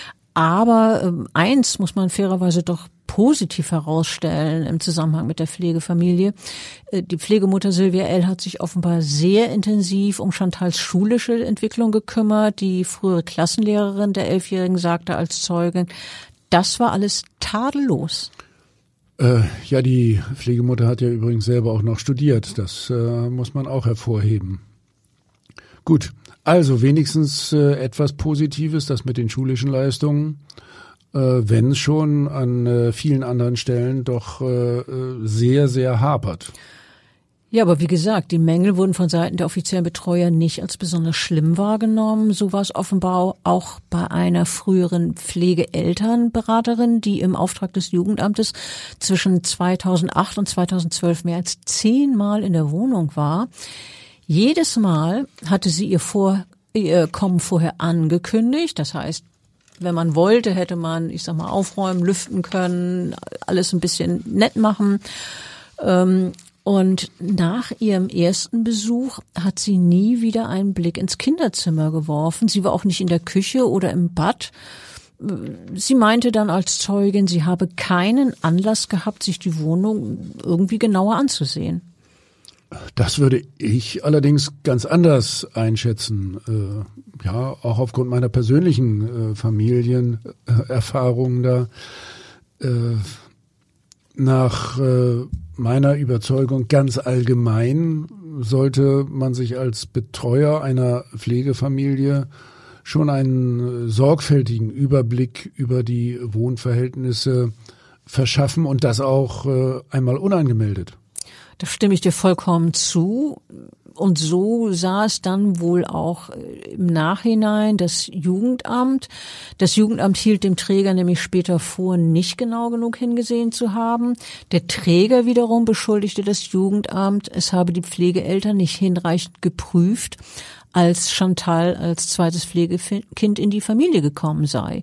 Aber ähm, eins muss man fairerweise doch positiv herausstellen im Zusammenhang mit der Pflegefamilie. Äh, die Pflegemutter Sylvia L. hat sich offenbar sehr intensiv um Chantals schulische Entwicklung gekümmert. Die frühere Klassenlehrerin der Elfjährigen sagte als Zeugin, das war alles tadellos. Äh, ja, die Pflegemutter hat ja übrigens selber auch noch studiert. Das äh, muss man auch hervorheben. Gut. Also wenigstens äh, etwas Positives, das mit den schulischen Leistungen, äh, wenn es schon an äh, vielen anderen Stellen doch äh, sehr, sehr hapert. Ja, aber wie gesagt, die Mängel wurden von Seiten der offiziellen Betreuer nicht als besonders schlimm wahrgenommen. So war es offenbar auch bei einer früheren Pflegeelternberaterin, die im Auftrag des Jugendamtes zwischen zweitausendacht und zweitausendzwölf mehr als zehnmal in der Wohnung war. Jedes Mal hatte sie ihr, Vor- ihr Kommen vorher angekündigt. Das heißt, wenn man wollte, hätte man, ich sag mal, aufräumen, lüften können, alles ein bisschen nett machen. Und nach ihrem ersten Besuch hat sie nie wieder einen Blick ins Kinderzimmer geworfen. Sie war auch nicht in der Küche oder im Bad. Sie meinte dann als Zeugin, sie habe keinen Anlass gehabt, sich die Wohnung irgendwie genauer anzusehen. Das würde ich allerdings ganz anders einschätzen. Äh, ja, auch aufgrund meiner persönlichen äh, Familienerfahrungen da. Äh, nach äh, meiner Überzeugung ganz allgemein sollte man sich als Betreuer einer Pflegefamilie schon einen sorgfältigen Überblick über die Wohnverhältnisse verschaffen und das auch äh, einmal unangemeldet. Da stimme ich dir vollkommen zu. Und so sah es dann wohl auch im Nachhinein das Jugendamt. Das Jugendamt hielt dem Träger nämlich später vor, nicht genau genug hingesehen zu haben. Der Träger wiederum beschuldigte das Jugendamt, es habe die Pflegeeltern nicht hinreichend geprüft, als Chantal als zweites Pflegekind in die Familie gekommen sei.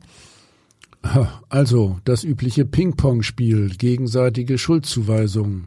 Also das übliche Ping-Pong-Spiel, gegenseitige Schuldzuweisungen.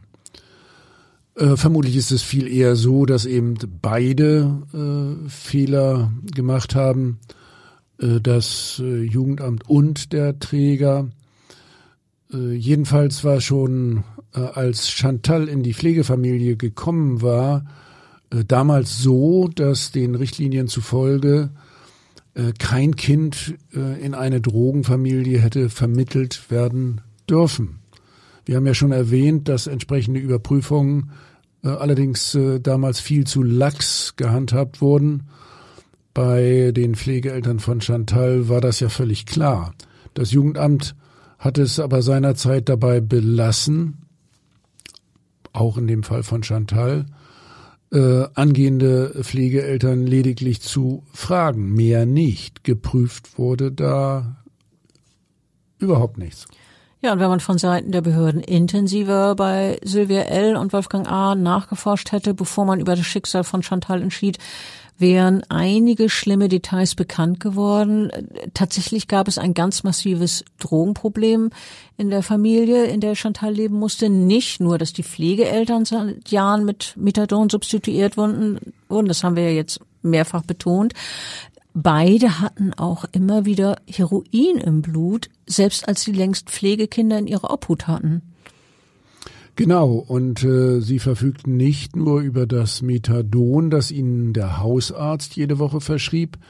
Äh, vermutlich ist es viel eher so, dass eben beide äh, Fehler gemacht haben, äh, das äh, Jugendamt und der Träger. Äh, jedenfalls war schon, äh, als Chantal in die Pflegefamilie gekommen war, äh, damals so, dass den Richtlinien zufolge äh, kein Kind äh, in eine Drogenfamilie hätte vermittelt werden dürfen. Wir haben ja schon erwähnt, dass entsprechende Überprüfungen äh, allerdings äh, damals viel zu lax gehandhabt wurden. Bei den Pflegeeltern von Chantal war das ja völlig klar. Das Jugendamt hat es aber seinerzeit dabei belassen, auch in dem Fall von Chantal, äh, angehende Pflegeeltern lediglich zu fragen, mehr nicht. Geprüft wurde da überhaupt nichts. Ja, und wenn man von Seiten der Behörden intensiver bei Sylvia L. und Wolfgang A. nachgeforscht hätte, bevor man über das Schicksal von Chantal entschied, wären einige schlimme Details bekannt geworden. Tatsächlich gab es ein ganz massives Drogenproblem in der Familie, in der Chantal leben musste. Nicht nur, dass die Pflegeeltern seit Jahren mit Methadon substituiert wurden, das haben wir ja jetzt mehrfach betont. Beide hatten auch immer wieder Heroin im Blut, selbst als sie längst Pflegekinder in ihrer Obhut hatten. Genau, und äh, sie verfügten nicht nur über das Methadon, das ihnen der Hausarzt jede Woche verschrieb,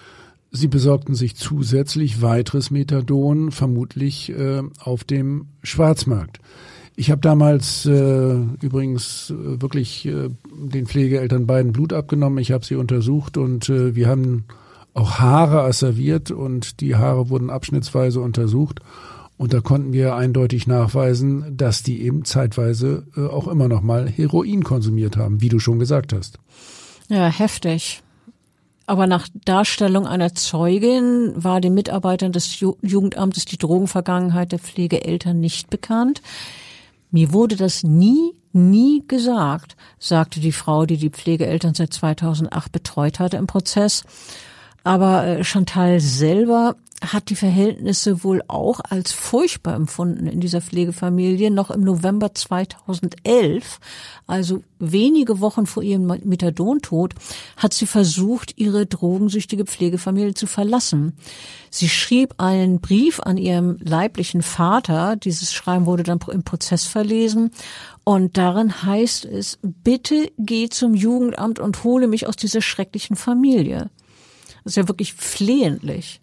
sie besorgten sich zusätzlich weiteres Methadon, vermutlich äh, auf dem Schwarzmarkt. Ich habe damals äh, übrigens äh, wirklich äh, den Pflegeeltern beiden Blut abgenommen. Ich habe sie untersucht und äh, wir haben auch Haare asserviert und die Haare wurden abschnittsweise untersucht. Und da konnten wir eindeutig nachweisen, dass die eben zeitweise äh, auch immer noch mal Heroin konsumiert haben, wie du schon gesagt hast. Ja, heftig. Aber nach Darstellung einer Zeugin war den Mitarbeitern des Ju- Jugendamtes die Drogenvergangenheit der Pflegeeltern nicht bekannt. Mir wurde das nie, nie gesagt, sagte die Frau, die die Pflegeeltern seit zweitausendacht betreut hatte im Prozess. Aber äh, Chantal selber hat die Verhältnisse wohl auch als furchtbar empfunden in dieser Pflegefamilie. Noch im November zweitausendelf, also wenige Wochen vor ihrem Methadontod, hat sie versucht, ihre drogensüchtige Pflegefamilie zu verlassen. Sie schrieb einen Brief an ihren leiblichen Vater. Dieses Schreiben wurde dann im Prozess verlesen. Und darin heißt es, bitte geh zum Jugendamt und hole mich aus dieser schrecklichen Familie. Das ist ja wirklich flehentlich.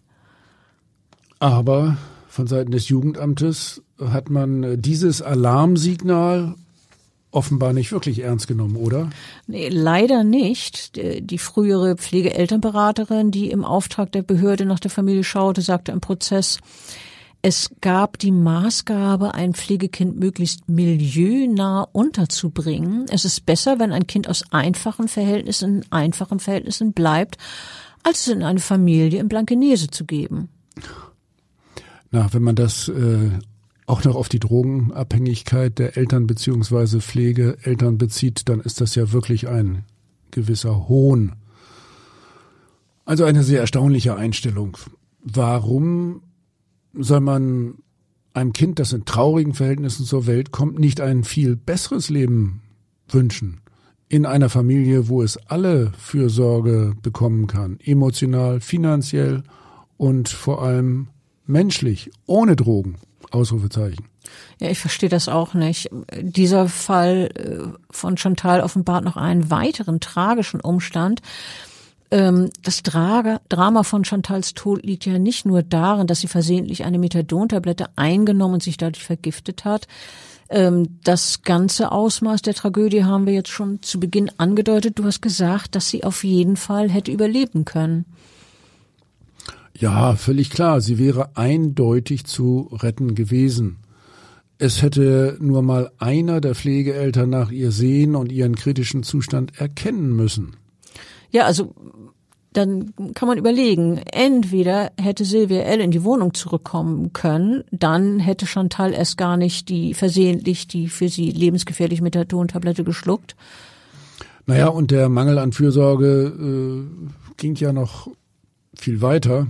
Aber von Seiten des Jugendamtes hat man dieses Alarmsignal offenbar nicht wirklich ernst genommen, oder? Nee, leider nicht. Die frühere Pflegeelternberaterin, die im Auftrag der Behörde nach der Familie schaute, sagte im Prozess, es gab die Maßgabe, ein Pflegekind möglichst milieunah unterzubringen. Es ist besser, wenn ein Kind aus einfachen Verhältnissen in einfachen Verhältnissen bleibt, als es in eine Familie in Blankenese zu geben. Na, wenn man das äh, auch noch auf die Drogenabhängigkeit der Eltern beziehungsweise Pflegeeltern bezieht, dann ist das ja wirklich ein gewisser Hohn. Also eine sehr erstaunliche Einstellung. Warum soll man einem Kind, das in traurigen Verhältnissen zur Welt kommt, nicht ein viel besseres Leben wünschen? In einer Familie, wo es alle Fürsorge bekommen kann, emotional, finanziell und vor allem menschlich, ohne Drogen, Ausrufezeichen. Ja, ich verstehe das auch nicht. Dieser Fall von Chantal offenbart noch einen weiteren tragischen Umstand. Das Drama von Chantals Tod liegt ja nicht nur darin, dass sie versehentlich eine Methadontablette eingenommen und sich dadurch vergiftet hat. Das ganze Ausmaß der Tragödie haben wir jetzt schon zu Beginn angedeutet. Du hast gesagt, dass sie auf jeden Fall hätte überleben können. Ja, völlig klar. Sie wäre eindeutig zu retten gewesen. Es hätte nur mal einer der Pflegeeltern nach ihr sehen und ihren kritischen Zustand erkennen müssen. Ja, also dann kann man überlegen, entweder hätte Silvia L. in die Wohnung zurückkommen können, dann hätte Chantal erst gar nicht die versehentlich die für sie lebensgefährliche Methadon-Tablette geschluckt. Naja, und der Mangel an Fürsorge äh, ging ja noch viel weiter.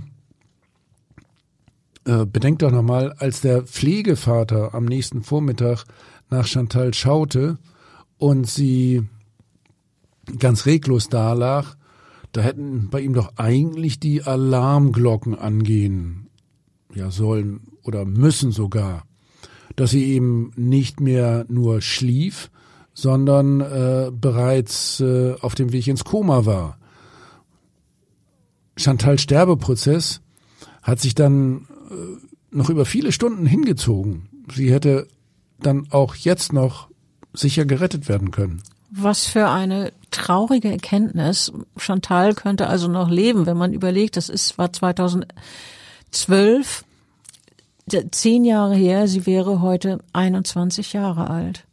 Äh, bedenkt doch nochmal, als der Pflegevater am nächsten Vormittag nach Chantal schaute und sie ganz reglos dalag, da hätten bei ihm doch eigentlich die Alarmglocken angehen, ja sollen oder müssen sogar, dass sie eben nicht mehr nur schlief, sondern äh, bereits äh, auf dem Weg ins Koma war. Chantals Sterbeprozess hat sich dann äh, noch über viele Stunden hingezogen. Sie hätte dann auch jetzt noch sicher gerettet werden können. Was für eine traurige Erkenntnis. Chantal könnte also noch leben, wenn man überlegt, das ist war zweitausendzwölf, zehn Jahre her, sie wäre heute einundzwanzig Jahre alt.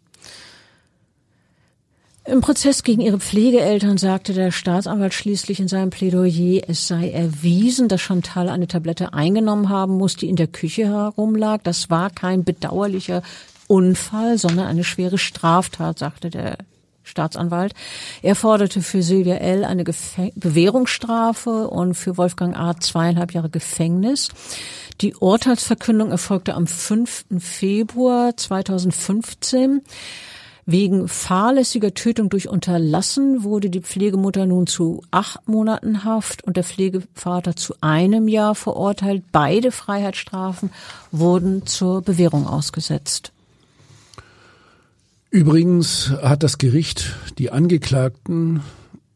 Im Prozess gegen ihre Pflegeeltern sagte der Staatsanwalt schließlich in seinem Plädoyer, es sei erwiesen, dass Chantal eine Tablette eingenommen haben muss, die in der Küche herumlag. Das war kein bedauerlicher Unfall, sondern eine schwere Straftat, sagte der Staatsanwalt. Er forderte für Silvia L. eine Gefäng- Bewährungsstrafe und für Wolfgang A. zweieinhalb Jahre Gefängnis. Die Urteilsverkündung erfolgte am fünften Februar zweitausendfünfzehn. Wegen fahrlässiger Tötung durch Unterlassen wurde die Pflegemutter nun zu acht Monaten Haft und der Pflegevater zu einem Jahr verurteilt. Beide Freiheitsstrafen wurden zur Bewährung ausgesetzt. Übrigens hat das Gericht die Angeklagten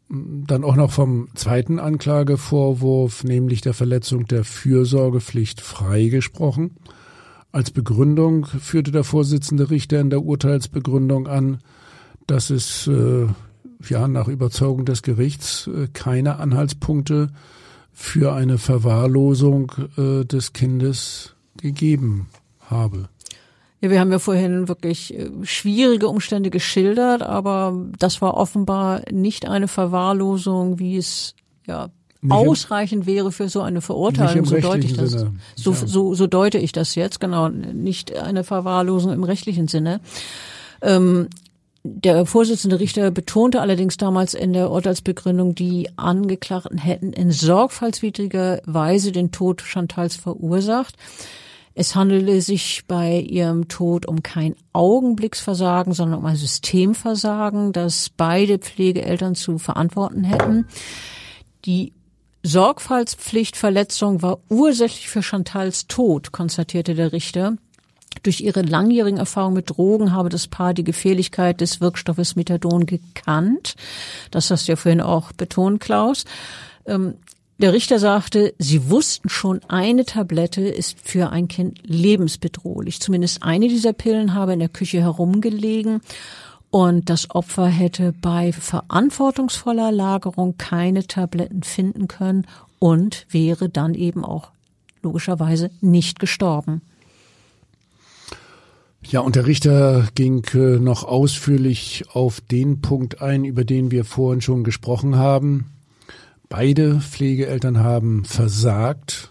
dann auch noch vom zweiten Anklagevorwurf, nämlich der Verletzung der Fürsorgepflicht, freigesprochen. Als Begründung führte der Vorsitzende Richter in der Urteilsbegründung an, dass es äh, ja nach Überzeugung des Gerichts äh, keine Anhaltspunkte für eine Verwahrlosung äh, des Kindes gegeben habe. Ja, wir haben ja vorhin wirklich schwierige Umstände geschildert, aber das war offenbar nicht eine Verwahrlosung, wie es ja nicht ausreichend im, wäre für so eine Verurteilung. So deute ich das. Sinne. So, ja. so, so deute ich das jetzt, genau. Nicht eine Verwahrlosung im rechtlichen Sinne. Ähm, Der Vorsitzende Richter betonte allerdings damals in der Urteilsbegründung, die Angeklagten hätten in sorgfaltswidriger Weise den Tod Chantals verursacht. Es handele sich bei ihrem Tod um kein Augenblicksversagen, sondern um ein Systemversagen, das beide Pflegeeltern zu verantworten hätten. Die Sorgfaltspflichtverletzung war ursächlich für Chantals Tod, konstatierte der Richter. Durch ihre langjährigen Erfahrungen mit Drogen habe das Paar die Gefährlichkeit des Wirkstoffes Methadon gekannt. Das hast du ja vorhin auch betont, Klaus. Ähm, der Richter sagte, sie wussten schon, eine Tablette ist für ein Kind lebensbedrohlich. Zumindest eine dieser Pillen habe in der Küche herumgelegen und das Opfer hätte bei verantwortungsvoller Lagerung keine Tabletten finden können und wäre dann eben auch logischerweise nicht gestorben. Ja, und der Richter ging äh, noch ausführlich auf den Punkt ein, über den wir vorhin schon gesprochen haben. Beide Pflegeeltern haben versagt,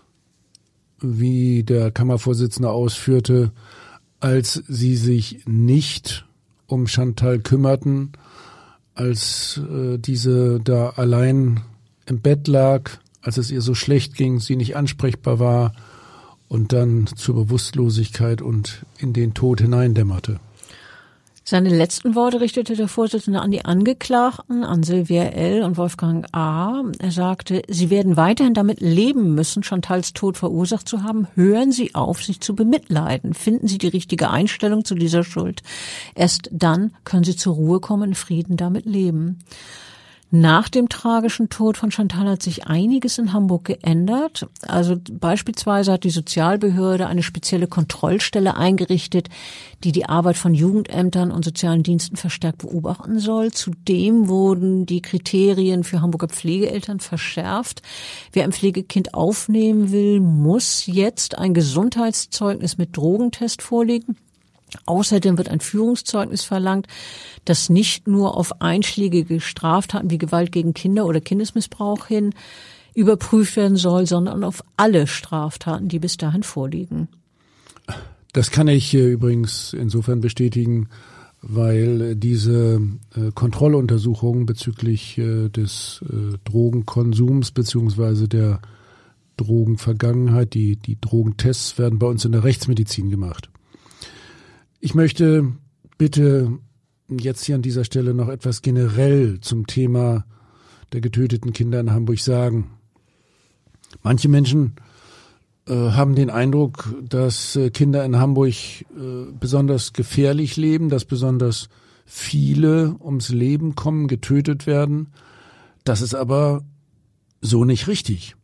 wie der Kammervorsitzende ausführte, als sie sich nicht um Chantal kümmerten, als äh, diese da allein im Bett lag, als es ihr so schlecht ging, sie nicht ansprechbar war und dann zur Bewusstlosigkeit und in den Tod hineindämmerte. Seine letzten Worte richtete der Vorsitzende an die Angeklagten, an Sylvia L. und Wolfgang A. Er sagte, sie werden weiterhin damit leben müssen, Chantals Tod verursacht zu haben. Hören Sie auf, sich zu bemitleiden. Finden Sie die richtige Einstellung zu dieser Schuld. Erst dann können Sie zur Ruhe kommen, in Frieden damit leben. Nach dem tragischen Tod von Chantal hat sich einiges in Hamburg geändert. Also beispielsweise hat die Sozialbehörde eine spezielle Kontrollstelle eingerichtet, die die Arbeit von Jugendämtern und sozialen Diensten verstärkt beobachten soll. Zudem wurden die Kriterien für Hamburger Pflegeeltern verschärft. Wer ein Pflegekind aufnehmen will, muss jetzt ein Gesundheitszeugnis mit Drogentest vorlegen. Außerdem wird ein Führungszeugnis verlangt, das nicht nur auf einschlägige Straftaten wie Gewalt gegen Kinder oder Kindesmissbrauch hin überprüft werden soll, sondern auf alle Straftaten, die bis dahin vorliegen. Das kann ich äh, übrigens insofern bestätigen, weil diese äh, Kontrolluntersuchungen bezüglich äh, des äh, Drogenkonsums beziehungsweise der Drogenvergangenheit, die, die Drogentests werden bei uns in der Rechtsmedizin gemacht. Ich möchte bitte jetzt hier an dieser Stelle noch etwas generell zum Thema der getöteten Kinder in Hamburg sagen. Manche Menschen äh, haben den Eindruck, dass äh, Kinder in Hamburg äh, besonders gefährlich leben, dass besonders viele ums Leben kommen, getötet werden. Das ist aber so nicht richtig.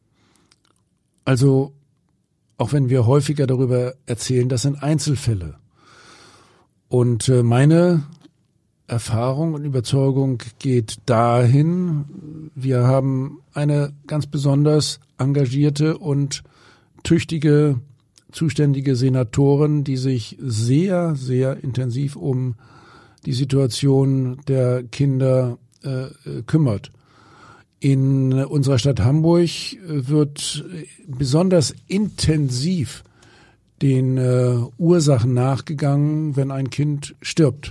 Also, auch wenn wir häufiger darüber erzählen, das sind Einzelfälle. Und meine Erfahrung und Überzeugung geht dahin, wir haben eine ganz besonders engagierte und tüchtige, zuständige Senatorin, die sich sehr, sehr intensiv um die Situation der Kinder äh, kümmert. In unserer Stadt Hamburg wird besonders intensiv den äh, Ursachen nachgegangen, wenn ein Kind stirbt.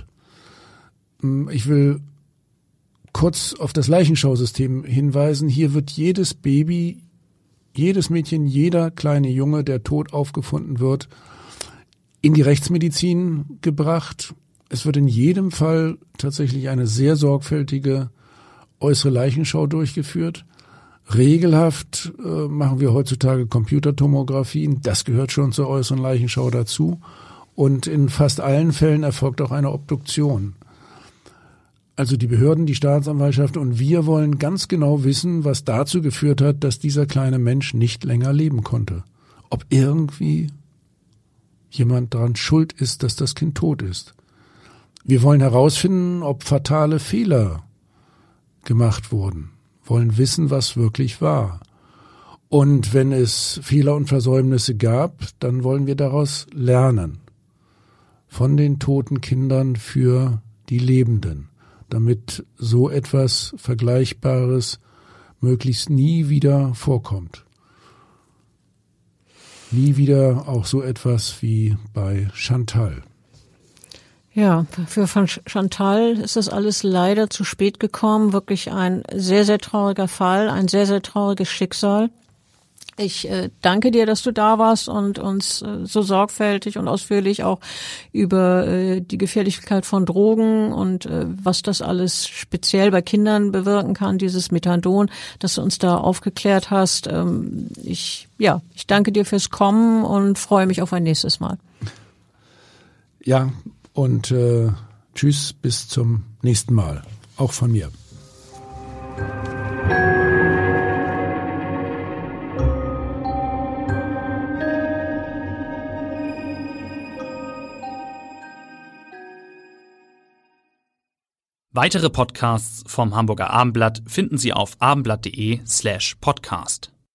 Ich will kurz auf das Leichenschausystem hinweisen. Hier wird jedes Baby, jedes Mädchen, jeder kleine Junge, der tot aufgefunden wird, in die Rechtsmedizin gebracht. Es wird in jedem Fall tatsächlich eine sehr sorgfältige äußere Leichenschau durchgeführt. Regelhaft äh, machen wir heutzutage Computertomographien. Das gehört schon zur äußeren Leichenschau dazu. Und in fast allen Fällen erfolgt auch eine Obduktion. also die Behörden, die Staatsanwaltschaft und wir wollen ganz genau wissen, was dazu geführt hat, dass dieser kleine Mensch nicht länger leben konnte. Ob irgendwie jemand daran schuld ist, dass das Kind tot ist. Wir wollen herausfinden, ob fatale Fehler gemacht wurden, wollen wissen, was wirklich war. Und wenn es Fehler und Versäumnisse gab, dann wollen wir daraus lernen. Von den toten Kindern für die Lebenden, damit so etwas Vergleichbares möglichst nie wieder vorkommt. Nie wieder auch so etwas wie bei Chantal. Ja, für von Chantal ist das alles leider zu spät gekommen. Wirklich ein sehr, sehr trauriger Fall, ein sehr, sehr trauriges Schicksal. Ich äh, danke dir, dass du da warst und uns äh, so sorgfältig und ausführlich auch über äh, die Gefährlichkeit von Drogen und äh, was das alles speziell bei Kindern bewirken kann, dieses Methadon, dass du uns da aufgeklärt hast. Ähm, ich, ja, ich danke dir fürs Kommen und freue mich auf ein nächstes Mal. Ja, und äh, tschüss, bis zum nächsten Mal. Auch von mir. Weitere Podcasts vom Hamburger Abendblatt finden Sie auf abendblatt.de slash podcast.